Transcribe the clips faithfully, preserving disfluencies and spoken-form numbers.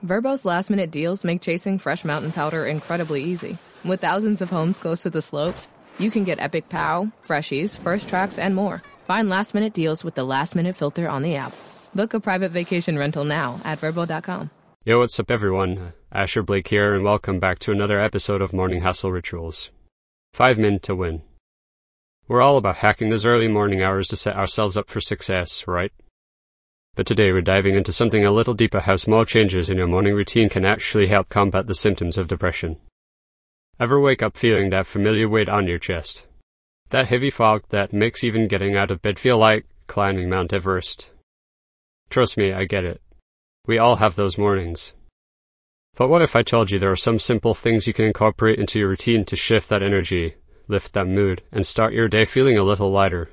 Verbo's last-minute deals make chasing fresh mountain powder incredibly easy. With thousands of homes close to the slopes, you can get Epic Pow, Freshies, First Tracks, and more. Find last-minute deals with the last-minute filter on the app. Book a private vacation rental now at verbo dot com. Yo, what's up everyone? Asher Blake here, and welcome back to another episode of Morning Hustle Rituals. Five men to win. We're all about hacking those early morning hours to set ourselves up for success, right? But today we're diving into something a little deeper: how small changes in your morning routine can actually help combat the symptoms of depression. Ever wake up feeling that familiar weight on your chest? That heavy fog that makes even getting out of bed feel like climbing Mount Everest? Trust me, I get it. We all have those mornings. But what if I told you there are some simple things you can incorporate into your routine to shift that energy, lift that mood, and start your day feeling a little lighter?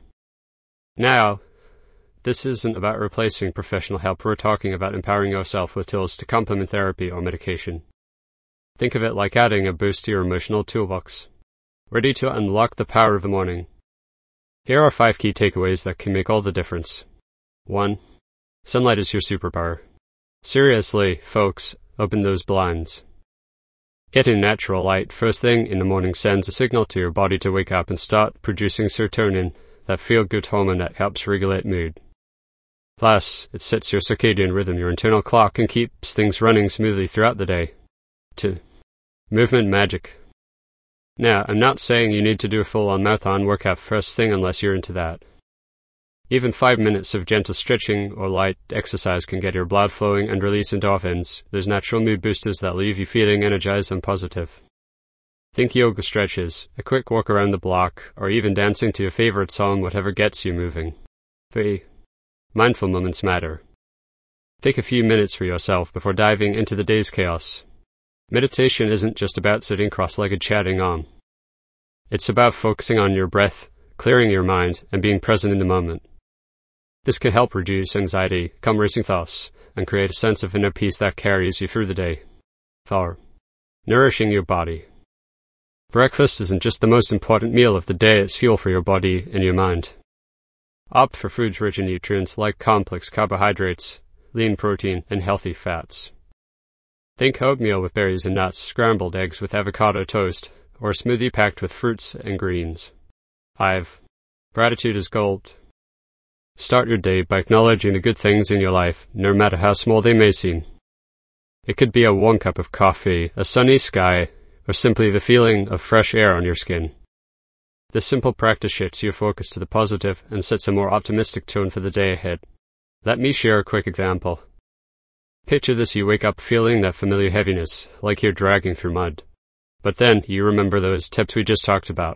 Now, this isn't about replacing professional help. We're talking about empowering yourself with tools to complement therapy or medication. Think of it like adding a boost to your emotional toolbox, ready to unlock the power of the morning. Here are five key takeaways that can make all the difference. One. Sunlight is your superpower. Seriously, folks, open those blinds. Getting natural light first thing in the morning sends a signal to your body to wake up and start producing serotonin, that feel-good hormone that helps regulate mood. Plus, it sets your circadian rhythm, your internal clock, and keeps things running smoothly throughout the day. Two. Movement magic. Now, I'm not saying you need to do a full-on marathon workout first thing unless you're into that. Even five minutes of gentle stretching or light exercise can get your blood flowing and release endorphins, those natural mood boosters that leave you feeling energized and positive. Think yoga stretches, a quick walk around the block, or even dancing to your favorite song, whatever gets you moving. Three. Mindful moments matter. Take a few minutes for yourself before diving into the day's chaos. Meditation isn't just about sitting cross-legged chatting on. It's about focusing on your breath, clearing your mind, and being present in the moment. This can help reduce anxiety, calm racing thoughts, and create a sense of inner peace that carries you through the day. Four. Nourishing your body. Breakfast isn't just the most important meal of the day, it's fuel for your body and your mind. Opt for foods rich in nutrients like complex carbohydrates, lean protein, and healthy fats. Think oatmeal with berries and nuts, scrambled eggs with avocado toast, or a smoothie packed with fruits and greens. Five. Gratitude is gold. Start your day by acknowledging the good things in your life, no matter how small they may seem. It could be a warm cup of coffee, a sunny sky, or simply the feeling of fresh air on your skin. This simple practice shifts your focus to the positive and sets a more optimistic tone for the day ahead. Let me share a quick example. Picture this: you wake up feeling that familiar heaviness, like you're dragging through mud. But then you remember those tips we just talked about.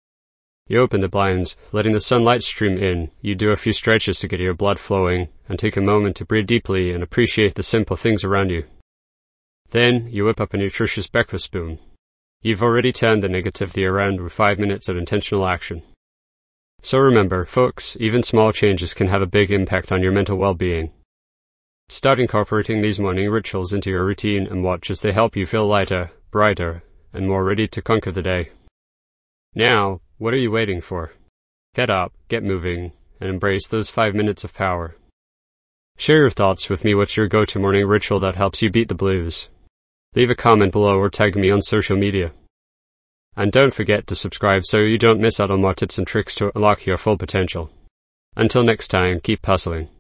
You open the blinds, letting the sunlight stream in. You do a few stretches to get your blood flowing, and take a moment to breathe deeply and appreciate the simple things around you. Then, you whip up a nutritious breakfast spoon. You've already turned the negativity around with five minutes of intentional action. So remember, folks, even small changes can have a big impact on your mental well-being. Start incorporating these morning rituals into your routine and watch as they help you feel lighter, brighter, and more ready to conquer the day. Now, what are you waiting for? Get up, get moving, and embrace those five minutes of power. Share your thoughts with me. What's your go-to morning ritual that helps you beat the blues? Leave a comment below or tag me on social media. And don't forget to subscribe so you don't miss out on more tips and tricks to unlock your full potential. Until next time, keep hustling.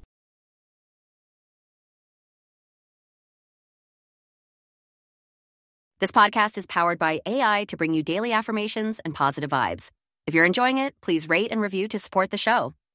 This podcast is powered by A I to bring you daily affirmations and positive vibes. If you're enjoying it, please rate and review to support the show.